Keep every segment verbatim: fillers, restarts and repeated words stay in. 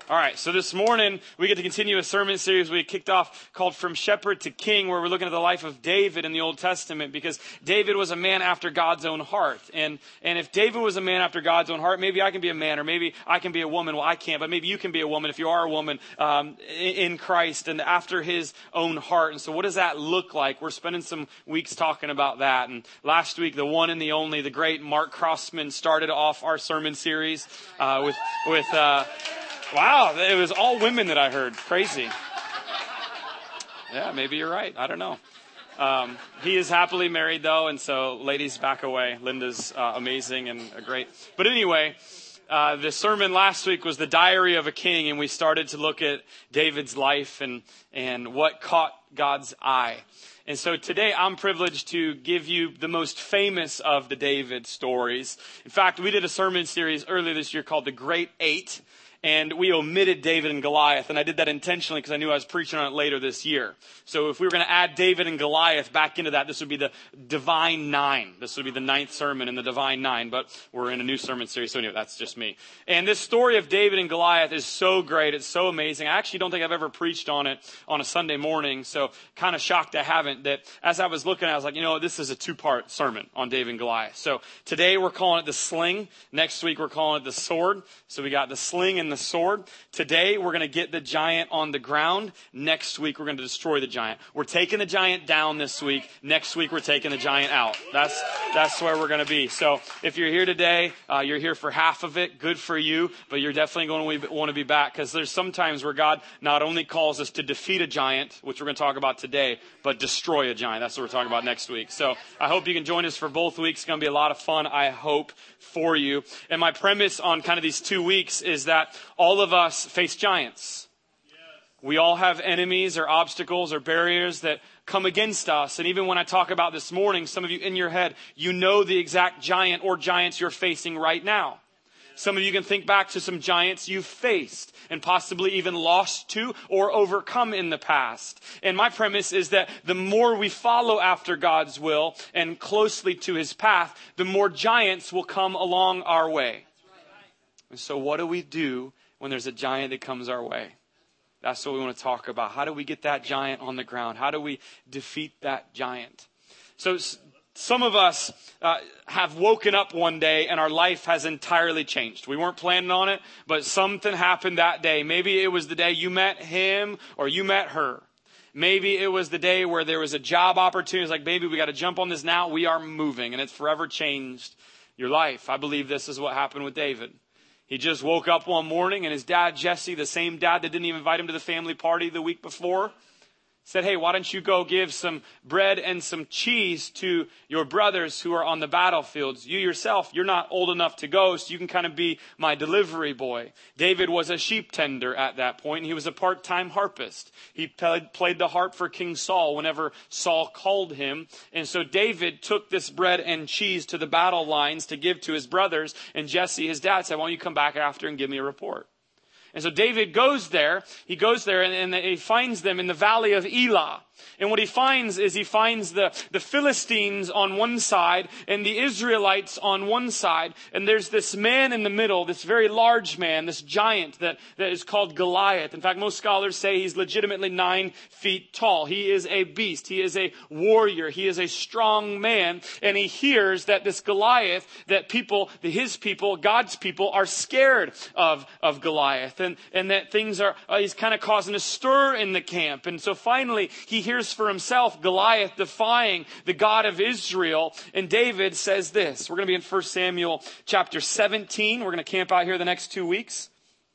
All right, so this morning we get to continue a sermon series we kicked off called From Shepherd to King, where we're looking at the life of David in the Old Testament, because David was a man after God's own heart. And and if David was a man after God's own heart, maybe I can be a man, or maybe I can be a woman. Well, I can't, but maybe you can be a woman if you are a woman um, in Christ and after his own heart. And so what does that look like? We're spending some weeks talking about that. And last week, the one and the only, the great Mark Crossman started off our sermon series uh, with with. Uh, Wow, it was all women that I heard. Crazy. Yeah, maybe you're right. I don't know. Um, he is happily married, though, and so ladies, back away. Linda's uh, amazing and uh, great. But anyway, uh, the sermon last week was the Diary of a King, and we started to look at David's life and, and what caught God's eye. And so today I'm privileged to give you the most famous of the David stories. In fact, we did a sermon series earlier this year called The Great Eight. And we omitted David and Goliath, and I did that intentionally because I knew I was preaching on it later this year. So if we were going to add David and Goliath back into that, this would be the Divine Nine. This would be the ninth sermon in the Divine Nine, but we're in a new sermon series, so anyway, that's just me. And this story of David and Goliath is so great. It's so amazing. I actually don't think I've ever preached on it on a Sunday morning, so kind of shocked I haven't. That as I was looking, I was like, you know, this is a two-part sermon on David and Goliath. So today we're calling it the sling. Next week we're calling it the sword. So we got the sling and the sword. Today, we're going to get the giant on the ground. Next week, we're going to destroy the giant. We're taking the giant down this week. Next week, we're taking the giant out. That's that's where we're going to be. So if you're here today, uh, you're here for half of it. Good for you. But you're definitely going to want to be back, because there's some times where God not only calls us to defeat a giant, which we're going to talk about today, but destroy a giant. That's what we're talking about next week. So I hope you can join us for both weeks. It's going to be a lot of fun, I hope, for you. And my premise on kind of these two weeks is that all of us face giants. We all have enemies or obstacles or barriers that come against us. And even when I talk about this morning, some of you in your head, you know the exact giant or giants you're facing right now. Some of you can think back to some giants you've faced and possibly even lost to or overcome in the past. And my premise is that the more we follow after God's will and closely to his path, the more giants will come along our way. And so what do we do when there's a giant that comes our way? That's what we want to talk about. How do we get that giant on the ground? How do we defeat that giant? So some of us uh, have woken up one day and our life has entirely changed. We weren't planning on it, but something happened that day. Maybe it was the day you met him or you met her. Maybe it was the day where there was a job opportunity. It's like, baby, we got to jump on this now. We are moving, and it's forever changed your life. I believe this is what happened with David. He just woke up one morning and his dad, Jesse, the same dad that didn't even invite him to the family party the week before, said, hey, why don't you go give some bread and some cheese to your brothers who are on the battlefields? You yourself, you're not old enough to go, so you can kind of be my delivery boy. David was a sheep tender at that point, and he was a part-time harpist. He played, played the harp for King Saul whenever Saul called him. And so David took this bread and cheese to the battle lines to give to his brothers. And Jesse, his dad, said, why don't you come back after and give me a report? And so David goes there, he goes there and, and he finds them in the valley of Elah. And what he finds is he finds the, the Philistines on one side and the Israelites on one side. And there's this man in the middle, this very large man, this giant that, that is called Goliath. In fact, most scholars say he's legitimately nine feet tall. He is a beast. He is a warrior. He is a strong man. And he hears that this Goliath, that people, his people, God's people are scared of, of Goliath. And, and that things are, uh, he's kind of causing a stir in the camp. And so finally he hears for himself Goliath defying the God of Israel. And David says this. We're going to be in First Samuel chapter seventeen. We're going to camp out here the next two weeks.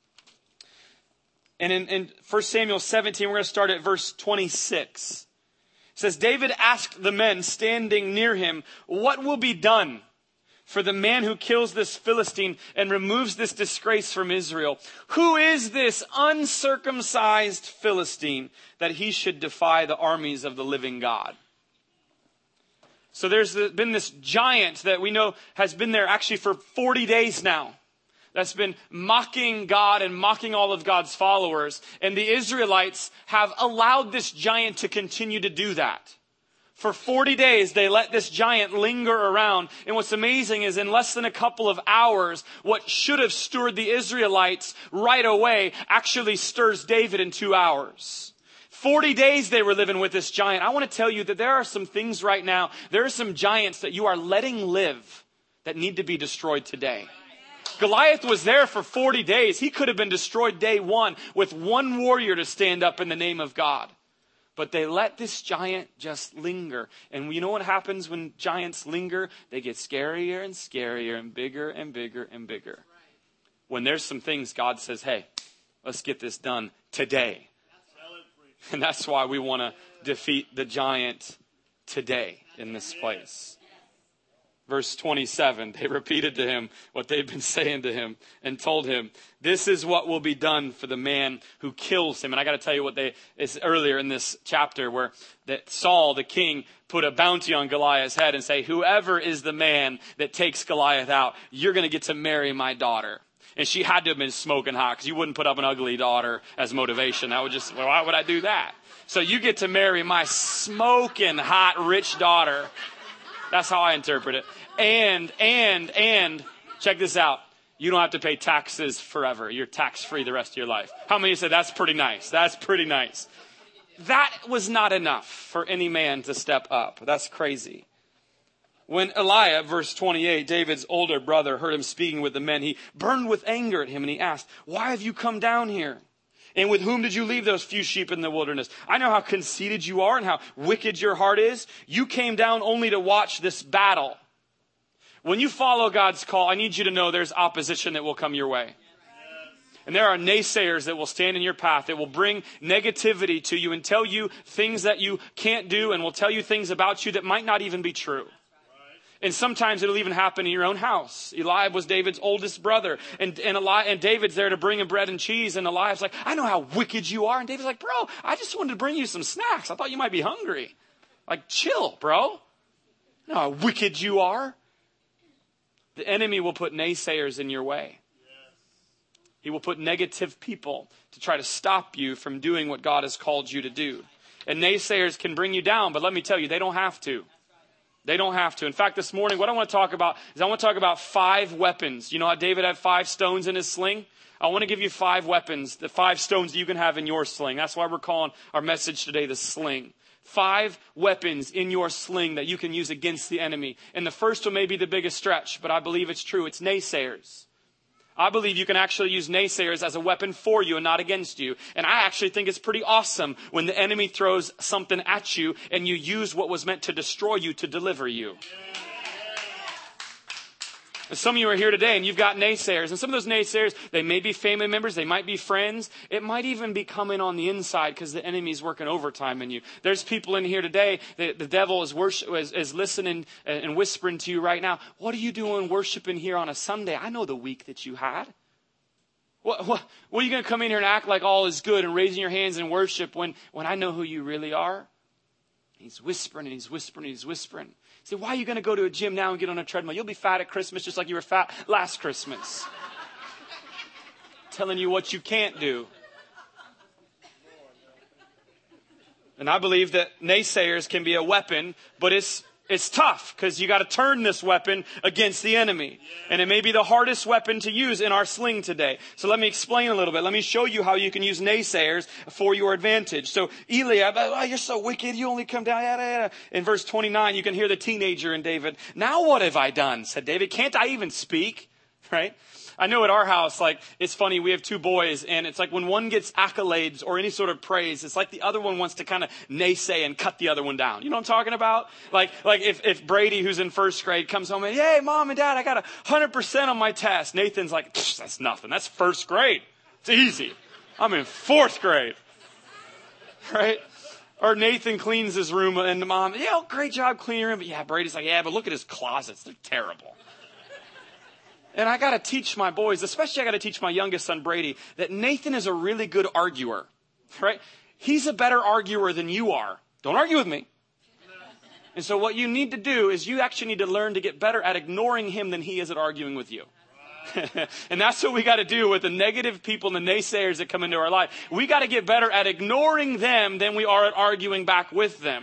And in, in First Samuel seventeen, we're going to start at verse twenty-six. It says, David asked the men standing near him, what will be done for the man who kills this Philistine and removes this disgrace from Israel? Who is this uncircumcised Philistine that he should defy the armies of the living God? So there's been this giant that we know has been there actually for forty days now. That's been mocking God and mocking all of God's followers. And the Israelites have allowed this giant to continue to do that. For forty days, they let this giant linger around. And what's amazing is in less than a couple of hours, what should have stirred the Israelites right away actually stirs David in two hours. forty days they were living with this giant. I want to tell you that there are some things right now, there are some giants that you are letting live that need to be destroyed today. Goliath was there for forty days. He could have been destroyed day one with one warrior to stand up in the name of God. But they let this giant just linger. And you know what happens when giants linger? They get scarier and scarier and bigger and bigger and bigger. When there's some things God says, hey, let's get this done today. And that's why we want to defeat the giant today in this place. Verse twenty-seven, they repeated to him what they've been saying to him and told him, this is what will be done for the man who kills him. And I got to tell you what they, it's earlier in this chapter where that Saul, the king, put a bounty on Goliath's head and say, whoever is the man that takes Goliath out, you're going to get to marry my daughter. And she had to have been smoking hot because you wouldn't put up an ugly daughter as motivation. That would just, well, why would I do that? So you get to marry my smoking hot rich daughter. That's how I interpret it. And, and, and, check this out. You don't have to pay taxes forever. You're tax-free the rest of your life. How many said that's pretty nice? That's pretty nice. That was not enough for any man to step up. That's crazy. When Eliab, verse twenty-eight, David's older brother, heard him speaking with the men, he burned with anger at him and he asked, why have you come down here? And with whom did you leave those few sheep in the wilderness? I know how conceited you are and how wicked your heart is. You came down only to watch this battle. When you follow God's call, I need you to know there's opposition that will come your way. And there are naysayers that will stand in your path, that will bring negativity to you and tell you things that you can't do and will tell you things about you that might not even be true. And sometimes it'll even happen in your own house. Eliab was David's oldest brother. And, and, Eli, and David's there to bring him bread and cheese. And Eliab's like, I know how wicked you are. And David's like, bro, I just wanted to bring you some snacks. I thought you might be hungry. Like, chill, bro. You know how wicked you are. The enemy will put naysayers in your way. He will put negative people to try to stop you from doing what God has called you to do. And naysayers can bring you down, but let me tell you, they don't have to. They don't have to. In fact, this morning, what I want to talk about is I want to talk about five weapons. You know how David had five stones in his sling? I want to give you five weapons, the five stones that you can have in your sling. That's why we're calling our message today the sling. Five weapons in your sling that you can use against the enemy. And the first one may be the biggest stretch, but I believe it's true. It's naysayers. I believe you can actually use naysayers as a weapon for you and not against you. And I actually think it's pretty awesome when the enemy throws something at you and you use what was meant to destroy you to deliver you. And some of you are here today and you've got naysayers. And some of those naysayers, they may be family members. They might be friends. It might even be coming on the inside because the enemy's working overtime in you. There's people in here today. The, the devil is, worship, is, is listening and whispering to you right now. What are you doing worshiping here on a Sunday? I know the week that you had. What, what, what are you going to come in here and act like all is good and raising your hands in worship when, when I know who you really are? He's whispering and he's whispering and he's whispering. Say, why are you going to go to a gym now and get on a treadmill? You'll be fat at Christmas just like you were fat last Christmas. Telling you what you can't do. And I believe that naysayers can be a weapon, but it's it's tough because you got to turn this weapon against the enemy. And it may be the hardest weapon to use in our sling today. So let me explain a little bit. Let me show you how you can use naysayers for your advantage. So Eliab, oh, you're so wicked. You only come down. Yada, yada. In verse twenty-nine, you can hear the teenager in David. Now what have I done? Said David. Can't I even speak? Right? I know at our house, like, it's funny, we have two boys, and it's like when one gets accolades or any sort of praise, it's like the other one wants to kind of naysay and cut the other one down. You know what I'm talking about? Like, like if, if Brady, who's in first grade, comes home and, hey, Mom and Dad, I got one hundred percent on my test. Nathan's like, that's nothing. That's first grade. It's easy. I'm in fourth grade. Right? Or Nathan cleans his room, and the mom, yeah, great job cleaning your room. But yeah, Brady's like, yeah, but look at his closets. They're terrible. And I got to teach my boys, especially I got to teach my youngest son, Brady, that Nathan is a really good arguer, right? He's a better arguer than you are. Don't argue with me. And so what you need to do is you actually need to learn to get better at ignoring him than he is at arguing with you. And that's what we got to do with the negative people and the naysayers that come into our life. We got to get better at ignoring them than we are at arguing back with them.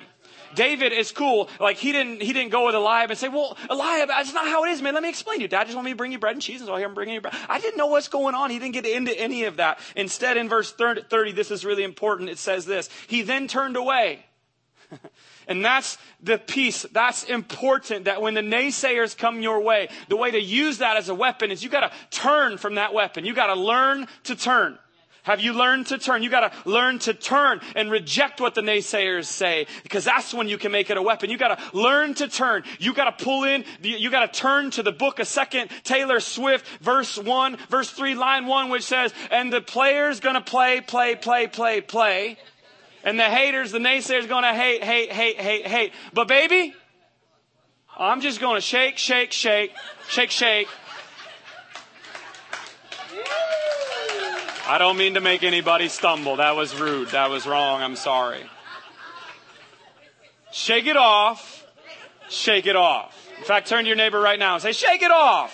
David is cool. Like he didn't, he didn't go with Eliab and say, well, Eliab, that's not how it is, man. Let me explain to you. Dad just want me to bring you bread and cheese. And so here I'm bringing you bread. I didn't know what's going on. He didn't get into any of that. Instead, in verse thirty, this is really important. It says this, he then turned away. And that's the piece. That's important, that when the naysayers come your way, the way to use that as a weapon is you got to turn from that weapon. You got to learn to turn. Have you learned to turn? You got to learn to turn and reject what the naysayers say, because that's when you can make it a weapon. You got to learn to turn. You got to pull in, you got to turn to the book of Second Taylor Swift, verse one, verse three, line one, which says, and the player's going to play, play, play, play, play. And the haters, the naysayers going to hate, hate, hate, hate, hate. But baby, I'm just going to shake, shake, shake, shake, shake. I don't mean to make anybody stumble. That was rude. That was wrong. I'm sorry. Shake it off. Shake it off. In fact, turn to your neighbor right now and say, shake it off.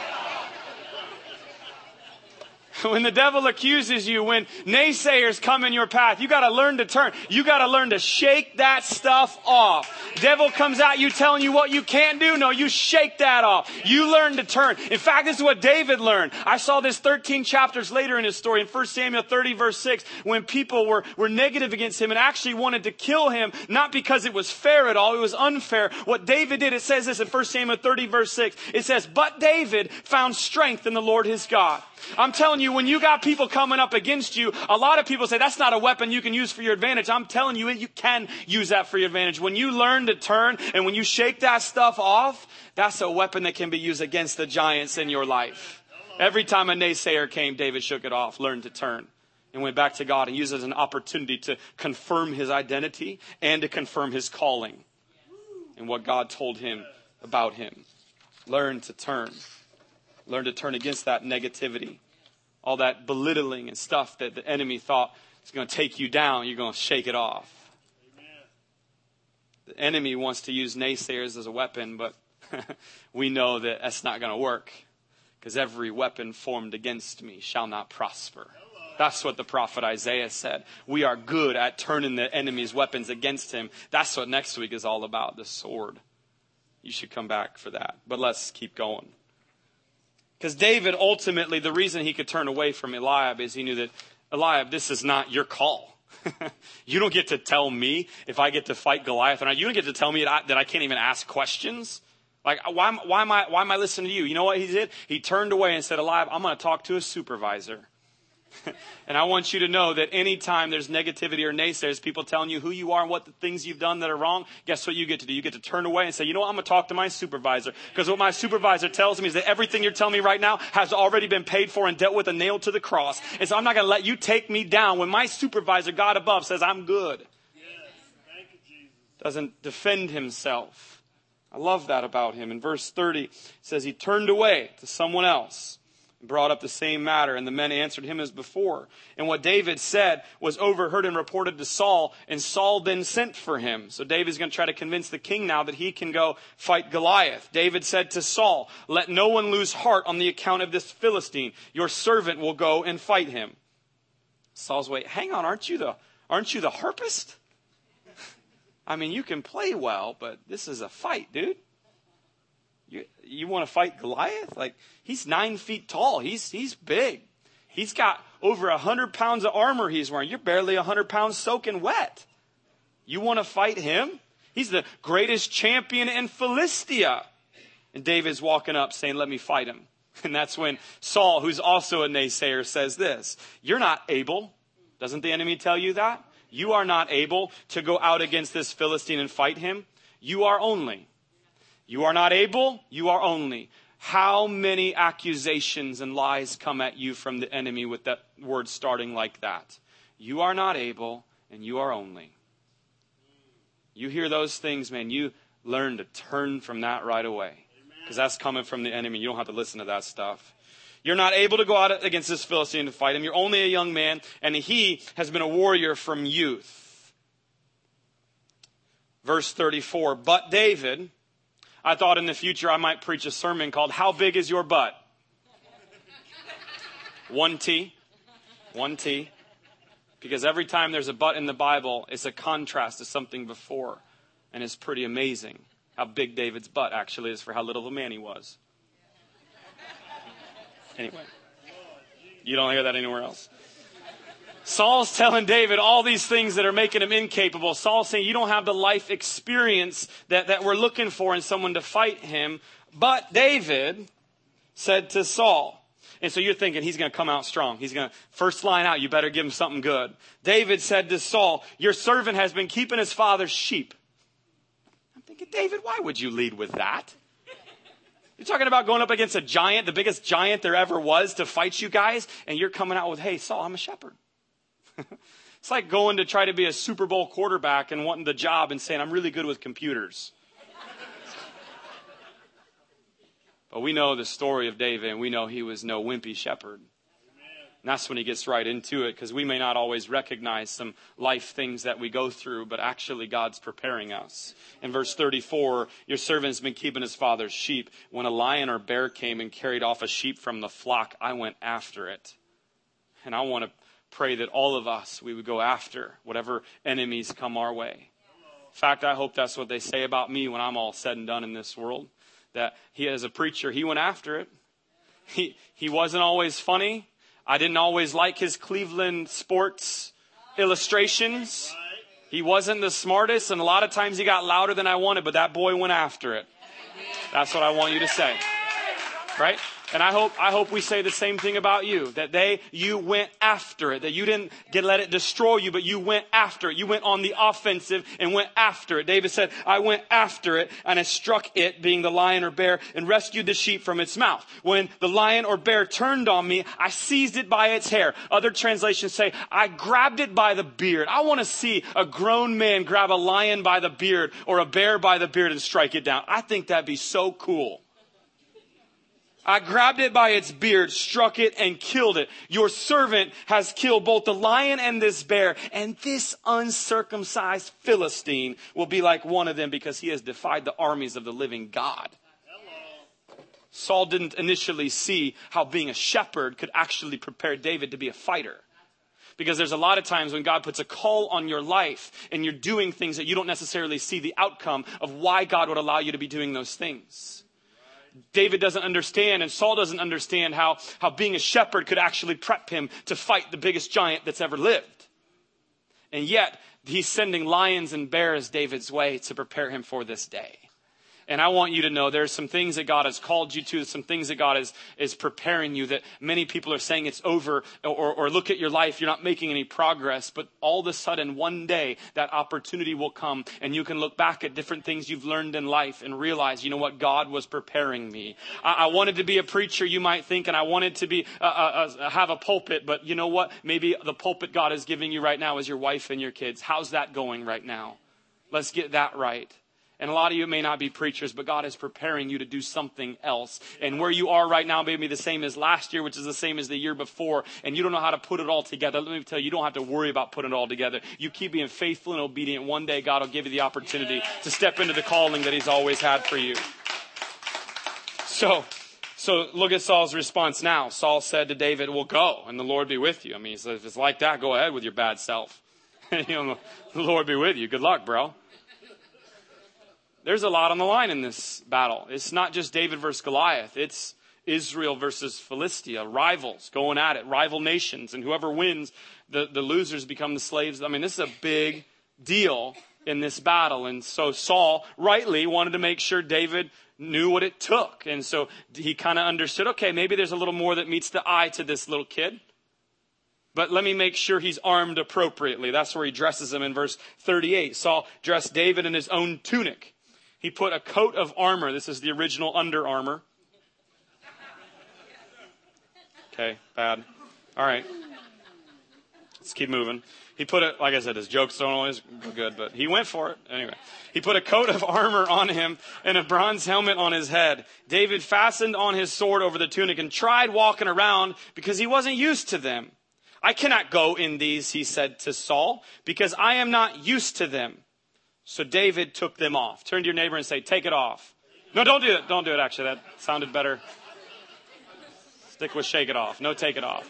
When the devil accuses you, when naysayers come in your path, you got to learn to turn. You got to learn to shake that stuff off. Devil comes at you telling you what you can't do. No, you shake that off. You learn to turn. In fact, this is what David learned. I saw this thirteen chapters later in his story in First Samuel thirty verse six, when people were, were negative against him and actually wanted to kill him, not because it was fair at all. It was unfair. What David did, it says this in First Samuel thirty verse six. It says, but David found strength in the Lord his God. I'm telling you, when you got people coming up against you, a lot of people say that's not a weapon you can use for your advantage. I'm telling you, you can use that for your advantage. When you learn to turn and when you shake that stuff off, that's a weapon that can be used against the giants in your life. Every time a naysayer came, David shook it off, learned to turn, and went back to God and used it as an opportunity to confirm his identity and to confirm his calling and what God told him about him. Learn to turn. Learn to turn against that negativity. All that belittling and stuff that the enemy thought is going to take you down. You're going to shake it off. Amen. The enemy wants to use naysayers as a weapon, but we know that that's not going to work. Because every weapon formed against me shall not prosper. That's what the prophet Isaiah said. We are good at turning the enemy's weapons against him. That's what next week is all about, the sword. You should come back for that. But let's keep going. Because David, ultimately, the reason he could turn away from Eliab is he knew that, Eliab, this is not your call. You don't get to tell me if I get to fight Goliath or not. You don't get to tell me that I, that I can't even ask questions. Like, why, why, am I, why am I listening to you? You know what he did? He turned away and said, Eliab, I'm going to talk to a supervisor. And I want you to know that anytime there's negativity or naysayers, people telling you who you are and what the things you've done that are wrong, guess what you get to do? You get to turn away and say, you know what, I'm going to talk to my supervisor. Because what my supervisor tells me is that everything you're telling me right now has already been paid for and dealt with and nailed to the cross. And so I'm not going to let you take me down when my supervisor, God above, says I'm good. Yes. Thank you, Jesus. Doesn't defend himself. I love that about him. In verse thirty, it says he turned away to someone else. Brought up the same matter, and the men answered him as before. And what David said was overheard and reported to Saul, and Saul then sent for him. So David's going to try to convince the king now that he can go fight Goliath. David said to Saul, let no one lose heart on the account of this Philistine. Your servant will go and fight him. Saul's wait, hang on, aren't you the, aren't you the harpist? I mean, you can play well, but this is a fight, dude. You, you want to fight Goliath? Like, he's nine feet tall. He's, he's big. He's got over a hundred pounds of armor he's wearing. You're barely a hundred pounds soaking wet. You want to fight him? He's the greatest champion in Philistia. And David's walking up saying, let me fight him. And that's when Saul, who's also a naysayer, says this. You're not able. Doesn't the enemy tell you that? You are not able to go out against this Philistine and fight him. You are only. You are not able, you are only. How many accusations and lies come at you from the enemy with that word starting like that? You are not able, and you are only. You hear those things, man, you learn to turn from that right away. Because that's coming from the enemy. You don't have to listen to that stuff. You're not able to go out against this Philistine to fight him. You're only a young man, and he has been a warrior from youth. Verse thirty-four, but David... I thought in the future I might preach a sermon called, How Big Is Your Butt? One T. One T. Because every time there's a but in the Bible, it's a contrast to something before. And it's pretty amazing how big David's butt actually is for how little of a man he was. Anyway, you don't hear that anywhere else. Saul's telling David all these things that are making him incapable. Saul's saying, you don't have the life experience that, that we're looking for in someone to fight him. But David said to Saul, and so you're thinking he's going to come out strong. He's going to, first line out, you better give him something good. David said to Saul, your servant has been keeping his father's sheep. I'm thinking, David, why would you lead with that? You're talking about going up against a giant, the biggest giant there ever was to fight you guys. And you're coming out with, hey, Saul, I'm a shepherd. It's like going to try to be a Super Bowl quarterback and wanting the job and saying, I'm really good with computers. But we know the story of David, and we know he was no wimpy shepherd. And that's when he gets right into it, because we may not always recognize some life things that we go through, but actually God's preparing us. In verse thirty-four, your servant's been keeping his father's sheep. When a lion or bear came and carried off a sheep from the flock, I went after it. And I want to pray that all of us, we would go after whatever enemies come our way. In fact, I hope that's what they say about me when I'm all said and done in this world. That he, as a preacher, he went after it. He he wasn't always funny. I didn't always like his Cleveland sports illustrations. He wasn't the smartest, and a lot of times he got louder than I wanted, but that boy went after it. That's what I want you to say. Right? And I hope I hope we say the same thing about you. That they, you went after it. That you didn't get let it destroy you, but you went after it. You went on the offensive and went after it. David said, I went after it and I struck it, being the lion or bear, and rescued the sheep from its mouth. When the lion or bear turned on me, I seized it by its hair. Other translations say, I grabbed it by the beard. I want to see a grown man grab a lion by the beard or a bear by the beard and strike it down. I think that'd be so cool. I grabbed it by its beard, struck it, and killed it. Your servant has killed both the lion and this bear, and this uncircumcised Philistine will be like one of them because he has defied the armies of the living God. Hello. Saul didn't initially see how being a shepherd could actually prepare David to be a fighter. Because there's a lot of times when God puts a call on your life and you're doing things that you don't necessarily see the outcome of why God would allow you to be doing those things. David doesn't understand, and Saul doesn't understand how, how being a shepherd could actually prep him to fight the biggest giant that's ever lived. And yet, he's sending lions and bears David's way to prepare him for this day. And I want you to know there's some things that God has called you to, some things that God is, is preparing you that many people are saying it's over, or, or look at your life, you're not making any progress. But all of a sudden, one day, that opportunity will come and you can look back at different things you've learned in life and realize, you know what, God was preparing me. I, I wanted to be a preacher, you might think, and I wanted to be uh, uh, have a pulpit. But you know what? Maybe the pulpit God is giving you right now is your wife and your kids. How's that going right now? Let's get that right. And a lot of you may not be preachers, but God is preparing you to do something else. And where you are right now may be the same as last year, which is the same as the year before. And you don't know how to put it all together. Let me tell you, you don't have to worry about putting it all together. You keep being faithful and obedient. One day God will give you the opportunity to step into the calling that he's always had for you. So, so look at Saul's response now. Saul said to David, well, go and the Lord be with you. I mean, he said, if it's like that, go ahead with your bad self. You know, the Lord be with you. Good luck, bro. There's a lot on the line in this battle. It's not just David versus Goliath. It's Israel versus Philistia, rivals going at it, rival nations. And whoever wins, the, the losers become the slaves. I mean, this is a big deal in this battle. And so Saul rightly wanted to make sure David knew what it took. And so he kind of understood, okay, maybe there's a little more that meets the eye to this little kid. But let me make sure he's armed appropriately. That's where he dresses him in verse thirty-eight. Saul dressed David in his own tunic. He put a coat of armor. This is the original Under Armour. Okay, bad. All right. Let's keep moving. He put it, like I said, his jokes don't always go good, but he went for it. Anyway, he put a coat of armor on him and a bronze helmet on his head. David fastened on his sword over the tunic and tried walking around because he wasn't used to them. I cannot go in these, he said to Saul, because I am not used to them. So David took them off. Turn to your neighbor and say, take it off. No, don't do it. Don't do it, actually. That sounded better. Stick with shake it off. No, take it off.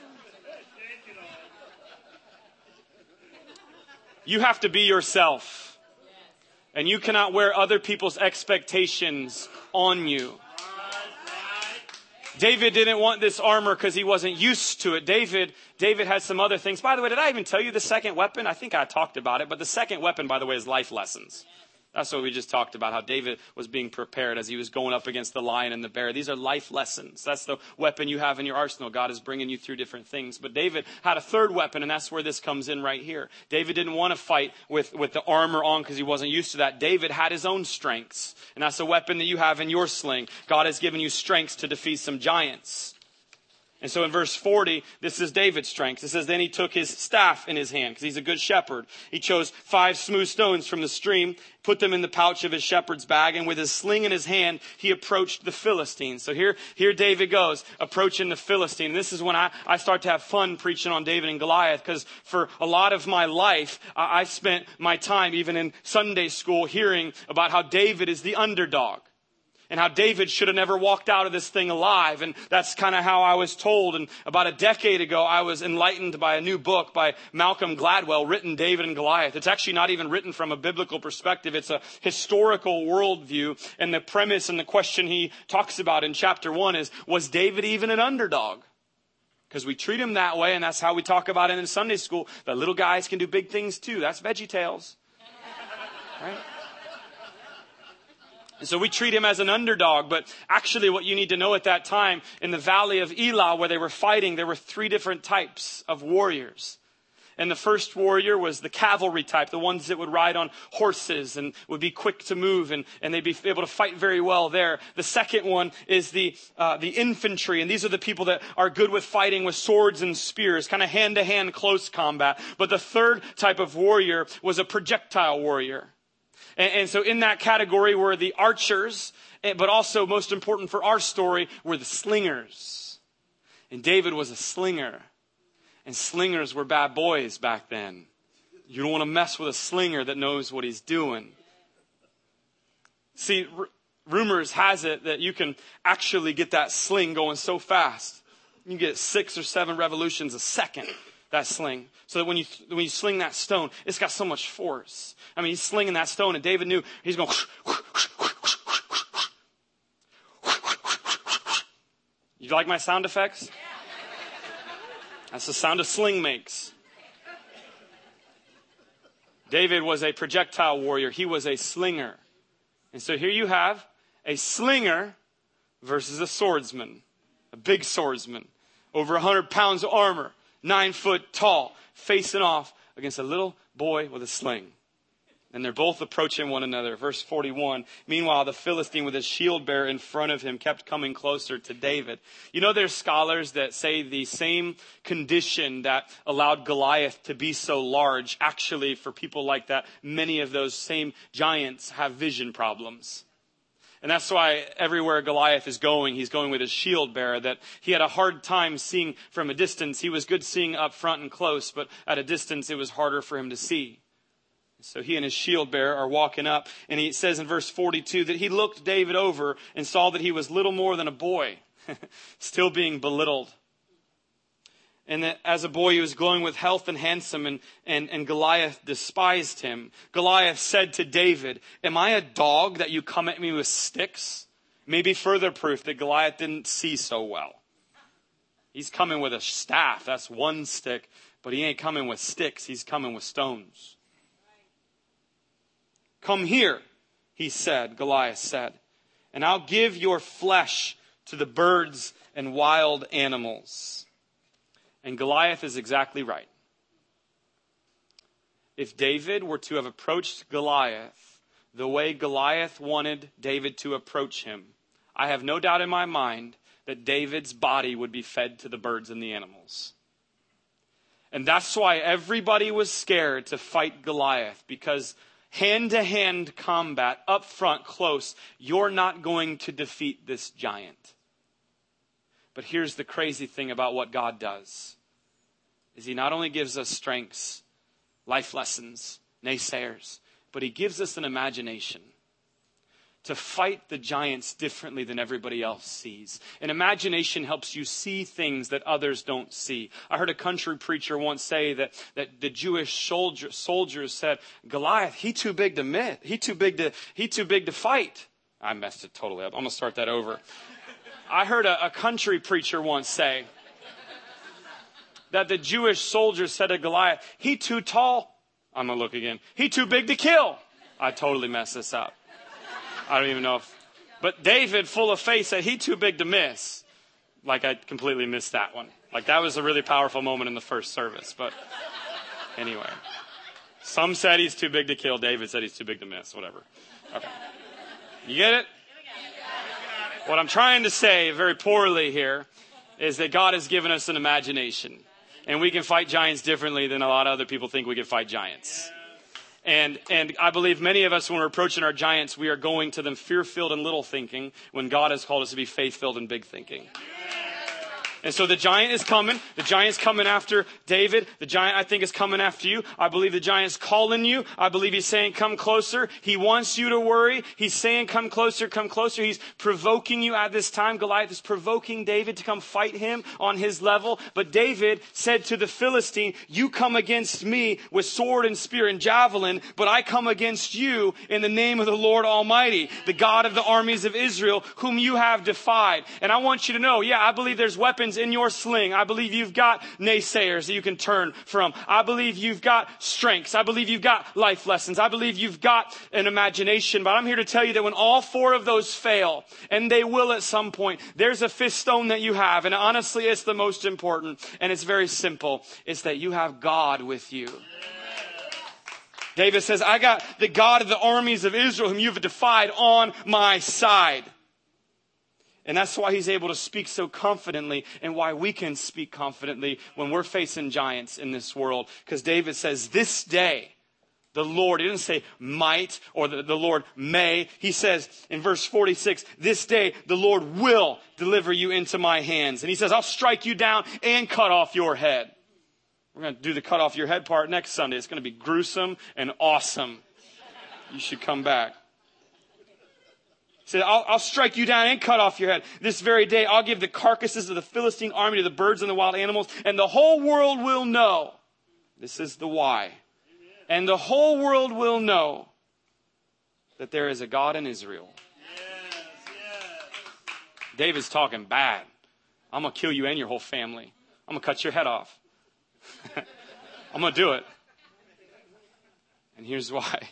You have to be yourself. And you cannot wear other people's expectations on you. David didn't want this armor because he wasn't used to it. David, David had some other things. By the way, did I even tell you the second weapon? I think I talked about it. But the second weapon, by the way, is life lessons. That's what we just talked about, how David was being prepared as he was going up against the lion and the bear. These are life lessons. That's the weapon you have in your arsenal. God is bringing you through different things. But David had a third weapon, and that's where this comes in right here. David didn't want to fight with, with the armor on because he wasn't used to that. David had his own strengths, and that's a weapon that you have in your sling. God has given you strengths to defeat some giants. And so in verse forty, this is David's strength. It says, then he took his staff in his hand because he's a good shepherd. He chose five smooth stones from the stream, put them in the pouch of his shepherd's bag, and with his sling in his hand, he approached the Philistines. So here, here David goes, approaching the Philistine. This is when I, I start to have fun preaching on David and Goliath, because for a lot of my life, I, I spent my time, even in Sunday school, hearing about how David is the underdog. And how David should have never walked out of this thing alive. And that's kind of how I was told. And about a decade ago, I was enlightened by a new book by Malcolm Gladwell, written David and Goliath. It's actually not even written from a biblical perspective. It's a historical worldview. And the premise and the question he talks about in chapter one is, was David even an underdog? Because we treat him that way, and that's how we talk about it in Sunday school. The little guys can do big things too. That's Veggie Tales. Right? And so we treat him as an underdog, but actually what you need to know at that time, in the valley of Elah where they were fighting, there were three different types of warriors. And the first warrior was the cavalry type, the ones that would ride on horses and would be quick to move, and, and they'd be able to fight very well there. The second one is the uh, the infantry, and these are the people that are good with fighting with swords and spears, kind of hand-to-hand close combat. But the third type of warrior was a projectile warrior. And, and so in that category were the archers, but also most important for our story were the slingers. And David was a slinger. And slingers were bad boys back then. You don't want to mess with a slinger that knows what he's doing. See, r- rumors has it that you can actually get that sling going so fast. You can get six or seven revolutions a second. That sling. So that when you when you sling that stone, it's got so much force. I mean, he's slinging that stone, and David knew he's going. You like my sound effects? That's the sound a sling makes. David was a projectile warrior. He was a slinger. And so here you have a slinger versus a swordsman. A big swordsman. Over one hundred pounds of armor. Nine foot tall, facing off against a little boy with a sling. And they're both approaching one another. Verse forty-one, meanwhile, the Philistine with his shield bearer in front of him kept coming closer to David. You know, there's scholars that say the same condition that allowed Goliath to be so large, actually, for people like that, many of those same giants have vision problems. And that's why everywhere Goliath is going, he's going with his shield bearer, that he had a hard time seeing from a distance. He was good seeing up front and close, but at a distance it was harder for him to see. So he and his shield bearer are walking up, and he says in verse forty-two that he looked David over and saw that he was little more than a boy, still being belittled. And that as a boy, he was glowing with health and handsome, and, and, and Goliath despised him. Goliath said to David, am I a dog that you come at me with sticks? Maybe further proof that Goliath didn't see so well. He's coming with a staff. That's one stick. But he ain't coming with sticks. He's coming with stones. Come here, he said, Goliath said, and I'll give your flesh to the birds and wild animals. And Goliath is exactly right. If David were to have approached Goliath the way Goliath wanted David to approach him, I have no doubt in my mind that David's body would be fed to the birds and the animals. And that's why everybody was scared to fight Goliath, because hand-to-hand combat, up front, close, you're not going to defeat this giant. But here's the crazy thing about what God does, is he not only gives us strengths, life lessons, naysayers, but he gives us an imagination. to fight the giants differently than everybody else sees. And imagination helps you see things that others don't see. I heard a country preacher once say that, that the Jewish soldier, soldiers said, Goliath, he too big to miss. He too big to, he too big to fight. I messed it totally up. I'm going to start that over. I heard a, a country preacher once say that the Jewish soldiers said to Goliath, he too tall. I'm going to look again. He too big to kill. I totally messed this up. I don't even know if, but David, full of faith, said he too big to miss. Like I completely missed that one. Like that was a really powerful moment in the first service. But anyway, some said he's too big to kill. David said he's too big to miss. Whatever. Okay. You get it? What I'm trying to say very poorly here is that God has given us an imagination. And we can fight giants differently than a lot of other people think we can fight giants. And and I believe many of us, when we're approaching our giants, we are going to them fear-filled and little thinking when God has called us to be faith-filled and big thinking. And so the giant is coming. The giant's coming after David. The giant, I think, is coming after you. I believe the giant's calling you. I believe he's saying, come closer. He wants you to worry. He's saying, come closer, come closer. He's provoking you at this time. Goliath is provoking David to come fight him on his level. But David said to the Philistine, you come against me with sword and spear and javelin, but I come against you in the name of the Lord Almighty, the God of the armies of Israel, whom you have defied. And I want you to know, yeah, I believe there's weapons in your sling. I believe you've got naysayers that you can turn from. I believe you've got strengths. I believe you've got life lessons. I believe you've got an imagination. But I'm here to tell you that when all four of those fail, and they will at some point, there's a fifth stone that you have. And honestly, it's the most important. And it's very simple. It's that you have God with you. David says, I got the God of the armies of Israel, whom you've defied, on my side. And that's why he's able to speak so confidently, and why we can speak confidently when we're facing giants in this world. Because David says, this day, the Lord, he didn't say might or the, the Lord may. He says in verse forty-six, this day the Lord will deliver you into my hands. And he says, I'll strike you down and cut off your head. We're going to do the cut off your head part next Sunday. It's going to be gruesome and awesome. You should come back. He said, I'll, I'll strike you down and cut off your head. This very day, I'll give the carcasses of the Philistine army to the birds and the wild animals, and the whole world will know. This is the why. Amen. And the whole world will know that there is a God in Israel. Yes, yes. David's talking bad. I'm going to kill you and your whole family. I'm going to cut your head off. I'm going to do it. And here's why.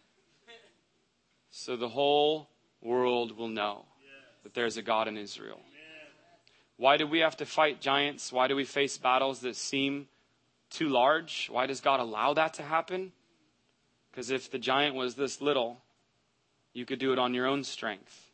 So the whole world will know that there's a God in Israel. Why do we have to fight giants? Why do we face battles that seem too large? Why does God allow that to happen? Because if the giant was this little, you could do it on your own strength.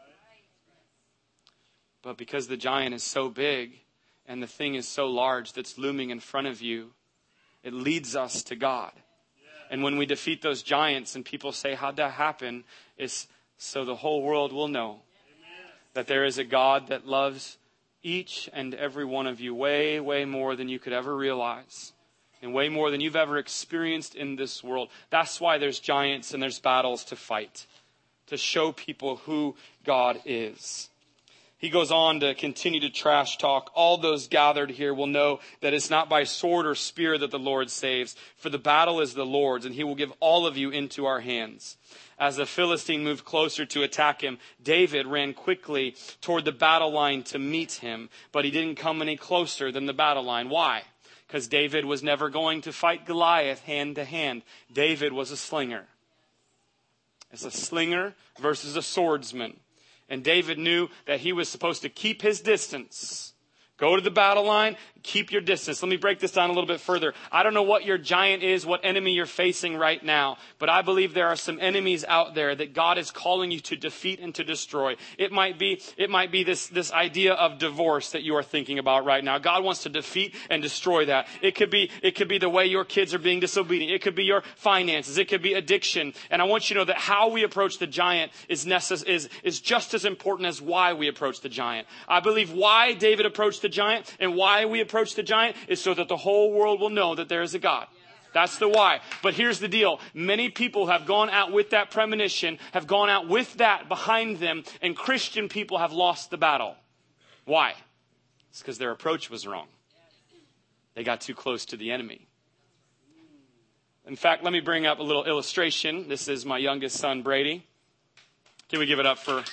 But because the giant is so big and the thing is so large that's looming in front of you, it leads us to God. And when we defeat those giants and people say, how'd that happen? It's so the whole world will know that there is a God that loves each and every one of you way, way more than you could ever realize. And way more than you've ever experienced in this world. That's why there's giants and there's battles to fight. To show people who God is. He goes on to continue to trash talk. All those gathered here will know that it's not by sword or spear that the Lord saves. For the battle is the Lord's, and he will give all of you into our hands. As the Philistine moved closer to attack him, David ran quickly toward the battle line to meet him. But he didn't come any closer than the battle line. Why? Because David was never going to fight Goliath hand to hand. David was a slinger. It's a slinger versus a swordsman. And David knew that he was supposed to keep his distance. Go to the battle line, keep your distance. Let me break this down a little bit further. I don't know what your giant is, what enemy you're facing right now, but I believe there are some enemies out there that God is calling you to defeat and to destroy. It might be, it might be this, this idea of divorce that you are thinking about right now. God wants to defeat and destroy that. It could be, it could be the way your kids are being disobedient. It could be your finances. It could be addiction. And I want you to know that how we approach the giant is necess- is, is just as important as why we approach the giant. I believe why David approached the giant and why we approach the giant is so that the whole world will know that there is a God. That's the why. But here's the deal. Many people have gone out with that premonition, have gone out with that behind them, and Christian people have lost the battle. Why? It's because their approach was wrong. They got too close to the enemy. In fact, let me bring up a little illustration. This is my youngest son, Brady. Can we give it up for...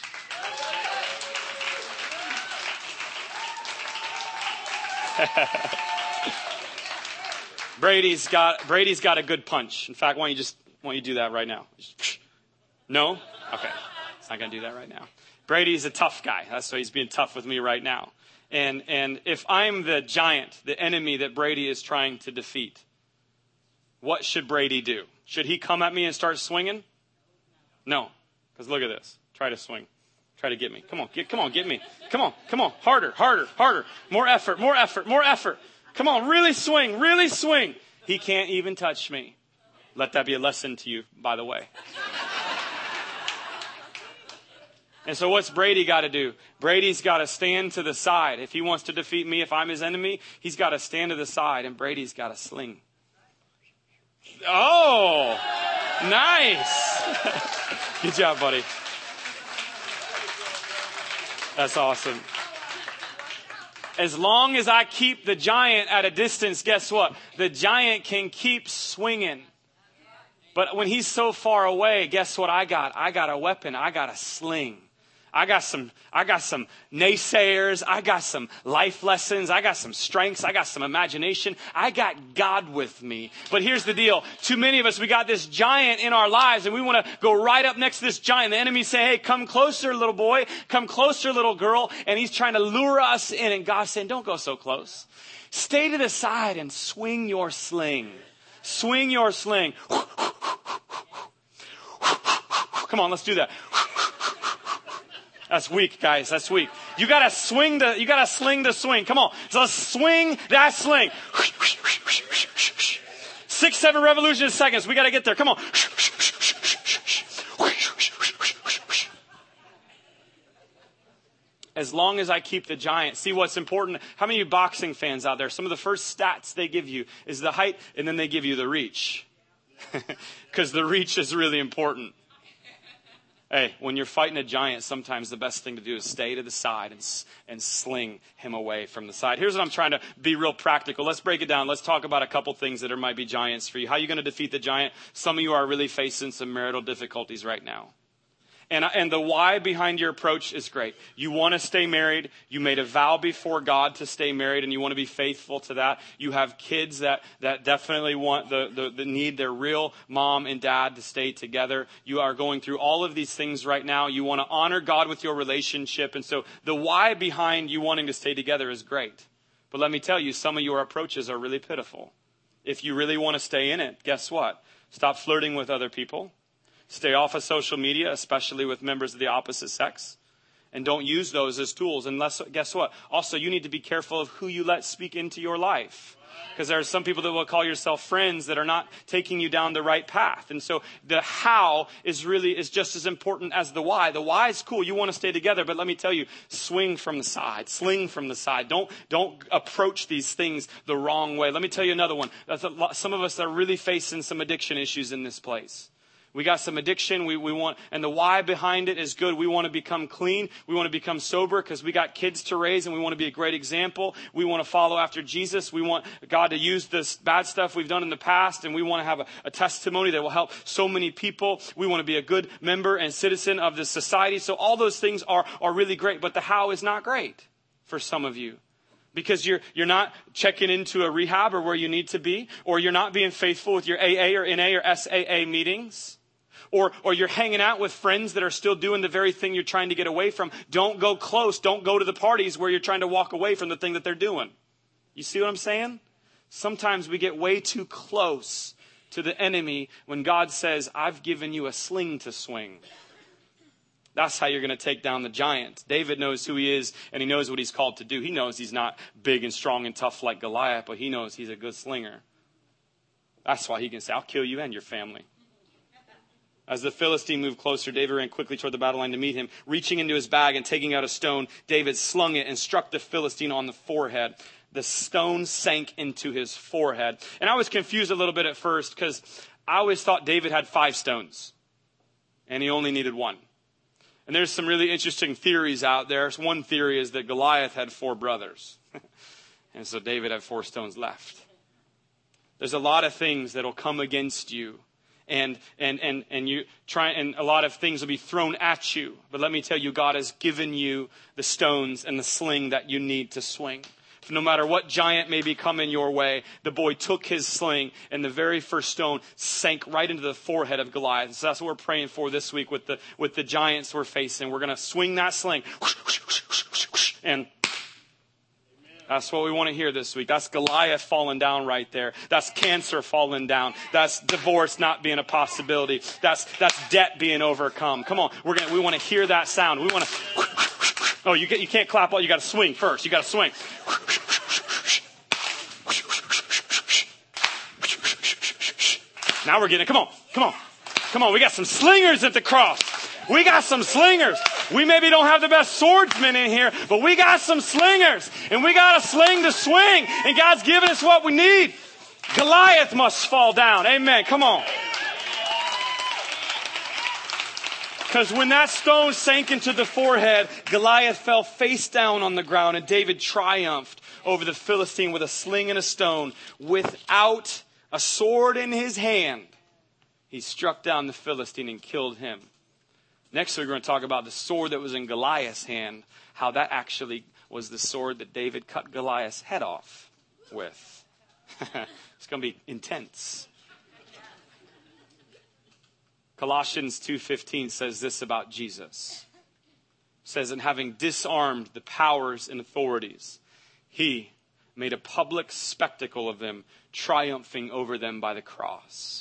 Brady's got Brady's got a good punch. In fact, why don't you just why don't you do that right now? Just, no? Okay. It's not going to do that right now. Brady's a tough guy. That's why he's being tough with me right now. And and if I'm the giant, the enemy that Brady is trying to defeat, what should Brady do? Should he come at me and start swinging? No. Because look at this. Try to swing. Try to get me. Come on. Get, come on. Get me. Come on. Come on. Harder. Harder. Harder. More effort. More effort. More effort. Come on, really swing, really swing. He can't even touch me. Let that be a lesson to you, by the way. And so what's Brady got to do? Brady's got to stand to the side. If he wants to defeat me, if I'm his enemy, he's got to stand to the side, and Brady's got to sling. Oh, nice. Good job, buddy. That's awesome. As long as I keep the giant at a distance, guess what? The giant can keep swinging. But when he's so far away, guess what I got? I got a weapon. I got a sling. I got some, I got some naysayers. I got some life lessons. I got some strengths. I got some imagination. I got God with me. But here's the deal. Too many of us, we got this giant in our lives and we want to go right up next to this giant. The enemy say, hey, come closer, little boy. Come closer, little girl. And he's trying to lure us in. And God's saying, don't go so close. Stay to the side and swing your sling. Swing your sling. Come on, let's do that. That's weak, guys. That's weak. You gotta swing the, you gotta sling the swing. Come on. So let's swing that sling. Six, seven revolutions a second. We gotta get there. Come on. As long as I keep the giant. See what's important? How many of you boxing fans out there? Some of the first stats they give you is the height, and then they give you the reach. Because the reach is really important. Hey, when you're fighting a giant, sometimes the best thing to do is stay to the side and, and sling him away from the side. Here's what I'm trying to be real practical. Let's break it down. Let's talk about a couple things that are, might be giants for you. How are you going to defeat the giant? Some of you are really facing some marital difficulties right now. And, and the why behind your approach is great. You want to stay married. You made a vow before God to stay married, and you want to be faithful to that. You have kids that, that definitely want the, the, the need their real mom and dad to stay together. You are going through all of these things right now. You want to honor God with your relationship. And so the why behind you wanting to stay together is great. But let me tell you, some of your approaches are really pitiful. If you really want to stay in it, guess what? Stop flirting with other people. Stay off of social media, especially with members of the opposite sex. And don't use those as tools. Unless, guess what? Also, you need to be careful of who you let speak into your life. Because there are some people that will call yourself friends that are not taking you down the right path. And so the how is really is just as important as the why. The why is cool. You want to stay together. But let me tell you, swing from the side. Sling from the side. Don't, don't approach these things the wrong way. Let me tell you another one. That's a lot, some of us are really facing some addiction issues in this place. We got some addiction. We, we want, and the why behind it is good. We want to become clean. We want to become sober because we got kids to raise and we want to be a great example. We want to follow after Jesus. We want God to use this bad stuff we've done in the past, and we want to have a, a testimony that will help so many people. We want to be a good member and citizen of this society. So all those things are, are really great, but the how is not great for some of you. Because you're you're not checking into a rehab or where you need to be, or you're not being faithful with your A A or N A or S A A meetings. Or, or you're hanging out with friends that are still doing the very thing you're trying to get away from. Don't go close. Don't go to the parties where you're trying to walk away from the thing that they're doing. You see what I'm saying? Sometimes we get way too close to the enemy when God says, I've given you a sling to swing. That's how you're going to take down the giant. David knows who he is, and he knows what he's called to do. He knows he's not big and strong and tough like Goliath, but he knows he's a good slinger. That's why he can say, I'll kill you and your family. As the Philistine moved closer, David ran quickly toward the battle line to meet him. Reaching into his bag and taking out a stone, David slung it and struck the Philistine on the forehead. the stone sank into his forehead. And I was confused a little bit at first because I always thought David had five stones and he only needed one. And there's some really interesting theories out there. One theory is that Goliath had four brothers. And so David had four stones left. There's a lot of things that'll come against you. And, and, and, and you try, and a lot of things will be thrown at you. But let me tell you, God has given you the stones and the sling that you need to swing. No matter what giant may be coming your way, the boy took his sling and the very first stone sank right into the forehead of Goliath. So that's what we're praying for this week with the, with the giants we're facing. We're going to swing that sling. And that's what we want to hear this week. That's Goliath falling down right there. That's cancer falling down. That's divorce not being a possibility. That's, that's debt being overcome. Come on. We're going to, we want to hear that sound. We want to, oh, you get, you can't clap all. You got to swing first. You got to swing. Now we're getting it. Come on. Come on. Come on. We got some slingers at the cross. We got some slingers. We maybe don't have the best swordsmen in here, but we got some slingers. And we got a sling to swing. And God's given us what we need. Goliath must fall down. Amen. Come on. Because when that stone sank into the forehead, Goliath fell face down on the ground. And David triumphed over the Philistine with a sling and a stone. Without a sword in his hand, he struck down the Philistine and killed him. Next, we're going to talk about the sword that was in Goliath's hand, how that actually was the sword that David cut Goliath's head off with. It's going to be intense. Colossians two fifteen says this about Jesus. It says, and having disarmed the powers and authorities, he made a public spectacle of them, triumphing over them by the cross.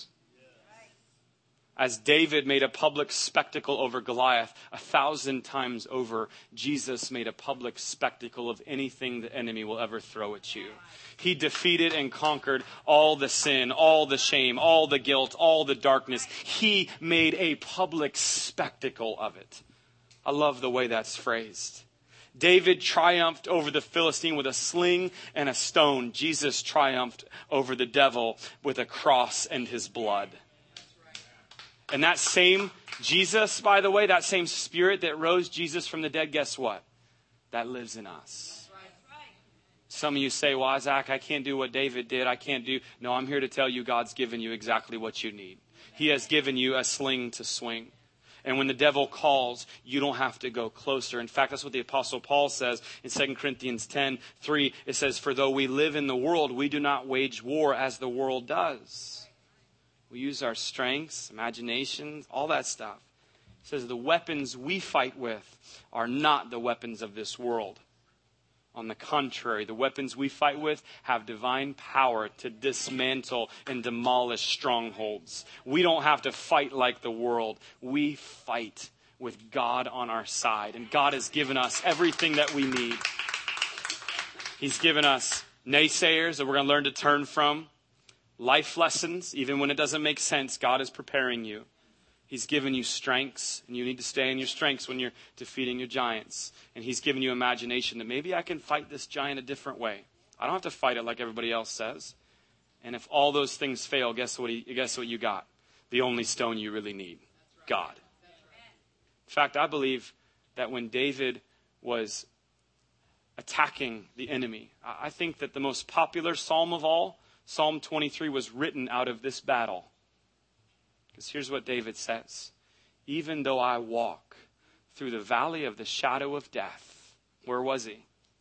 As David made a public spectacle over Goliath, a thousand times over, Jesus made a public spectacle of anything the enemy will ever throw at you. He defeated and conquered all the sin, all the shame, all the guilt, all the darkness. He made a public spectacle of it. I love the way that's phrased. David triumphed over the Philistine with a sling and a stone. Jesus triumphed over the devil with a cross and his blood. And that same Jesus, by the way, that same spirit that rose Jesus from the dead, guess what? That lives in us. Some of you say, well, Zach, I can't do what David did. I can't do. No, I'm here to tell you God's given you exactly what you need. He has given you a sling to swing. And when the devil calls, you don't have to go closer. In fact, that's what the Apostle Paul says in Second Corinthians ten three. It says, for though we live in the world, we do not wage war as the world does. We use our strengths, imaginations, all that stuff. It says the weapons we fight with are not the weapons of this world. On the contrary, the weapons we fight with have divine power to dismantle and demolish strongholds. We don't have to fight like the world. We fight with God on our side. And God has given us everything that we need. He's given us naysayers that we're going to learn to turn from. Life lessons, even when it doesn't make sense, God is preparing you. He's given you strengths, and you need to stay in your strengths when you're defeating your giants. And he's given you imagination that maybe I can fight this giant a different way. I don't have to fight it like everybody else says. And if all those things fail, guess what, he, guess what you got? The only stone you really need, God. In fact, I believe that when David was attacking the enemy, I think that the most popular psalm of all, Psalm twenty-three, was written out of this battle. Because here's what David says. Even though I walk through the valley of the shadow of death. Where was he?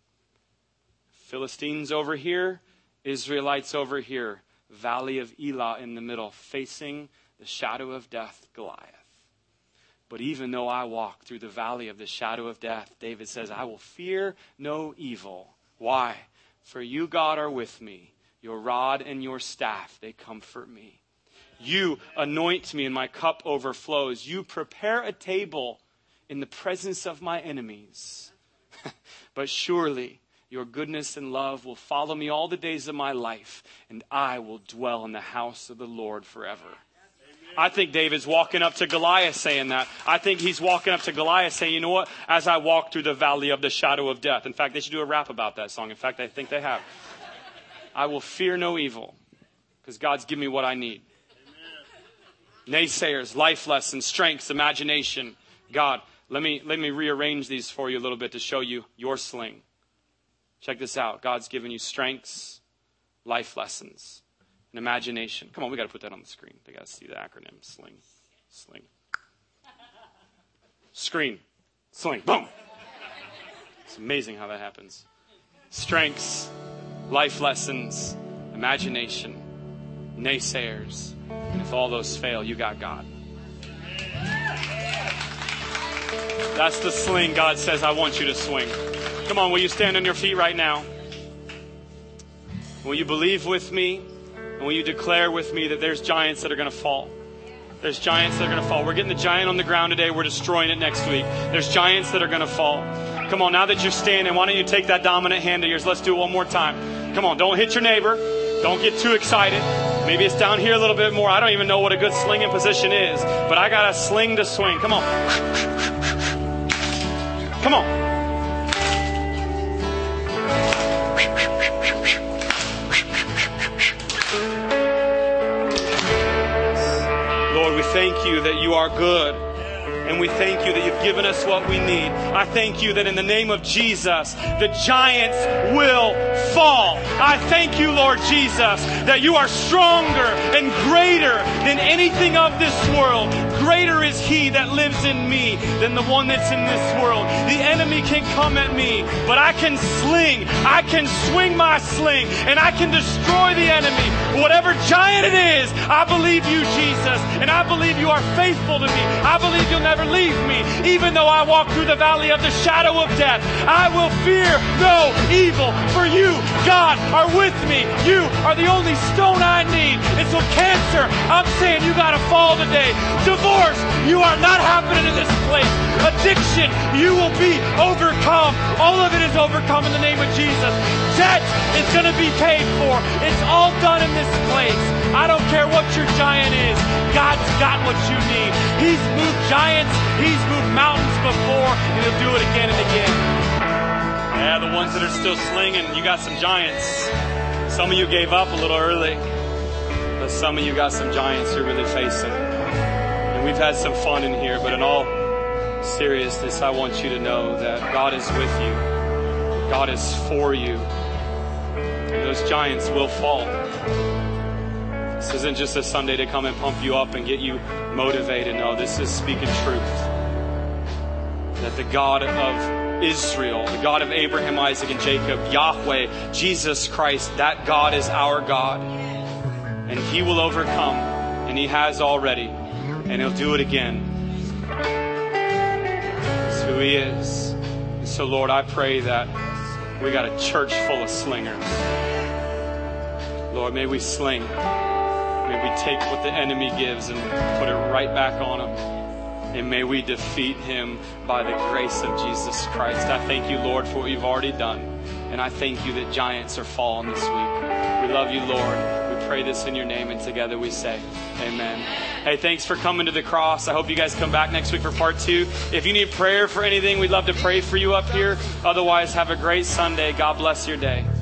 Philistines over here. Israelites over here. Valley of Elah in the middle. Facing the shadow of death, Goliath. But even though I walk through the valley of the shadow of death, David says, I will fear no evil. Why? For you, God, are with me. Your rod and your staff, they comfort me. You anoint me and my cup overflows. You prepare a table in the presence of my enemies. But surely your goodness and love will follow me all the days of my life, and I will dwell in the house of the Lord forever. I think David's walking up to Goliath saying that. I think he's walking up to Goliath saying, you know what? As I walk through the valley of the shadow of death. In fact, they should do a rap about that song. In fact, I think they have. I will fear no evil because God's given me what I need. Amen. Naysayers, life lessons, strengths, imagination. God, let me, let me rearrange these for you a little bit to show you your sling. Check this out. God's given you strengths, life lessons, and imagination. Come on, we got to put that on the screen. They got to see the acronym. Sling. Sling. Screen. Sling. Boom. It's amazing how that happens. Strengths, life lessons, imagination, naysayers. And if all those fail, you got God. That's the sling God says I want you to swing. Come on, will you stand on your feet right now? Will you believe with me? And will you declare with me that there's giants that are going to fall? There's giants that are going to fall. We're getting the giant on the ground today. We're destroying it next week. There's giants that are going to fall. Come on, now that you're standing, why don't you take that dominant hand of yours? Let's do it one more time. Come on, don't hit your neighbor. Don't get too excited. Maybe it's down here a little bit more. I don't even know what a good slinging position is, but I got a sling to swing. Come on. Come on. Lord, we thank you that you are good. And we thank you that you've given us what we need. I thank you that in the name of Jesus, the giants will fall. I thank you, Lord Jesus, that you are stronger and greater than anything of this world. Greater is he that lives in me than the one that's in this world. The enemy can come at me, but I can sling. I can swing my sling, and I can destroy the enemy. Whatever giant it is, I believe you, Jesus, and I believe you are faithful to me. I believe you'll never leave me. Even though I walk through the valley of the shadow of death, I will fear no evil, for you, God, are with me. You are the only stone I need. And so cancer, I'm saying you got to fall today. Divorce, you are not happening in this place. Addiction, you will be overcome. All of it is overcome in the name of Jesus. Debt is going to be paid for. It's all done in this place. I don't care what your giant is. God's got what you need. He's moved giants. He's moved mountains before, and he'll do it again and again. Yeah, the ones that are still slinging, you got some giants. Some of you gave up a little early, but some of you got some giants you're really facing. And we've had some fun in here, but in all seriousness, I want you to know that God is with you. God is for you. And those giants will fall. This isn't just a Sunday to come and pump you up and get you motivated. No, this is speaking truth. That the God of Israel, the God of Abraham, Isaac, and Jacob, Yahweh, Jesus Christ, that God is our God. And he will overcome, and he has already, and he'll do it again. That's who he is. And so, Lord, I pray that we got a church full of slingers. Lord, may we sling. May we take what the enemy gives and put it right back on him. And may we defeat him by the grace of Jesus Christ. I thank you, Lord, for what you've already done. And I thank you that giants are falling this week. We love you, Lord. We pray this in your name, and together we say, amen. Hey, thanks for coming to the cross. I hope you guys come back next week for part two. If you need prayer for anything, we'd love to pray for you up here. Otherwise, have a great Sunday. God bless your day.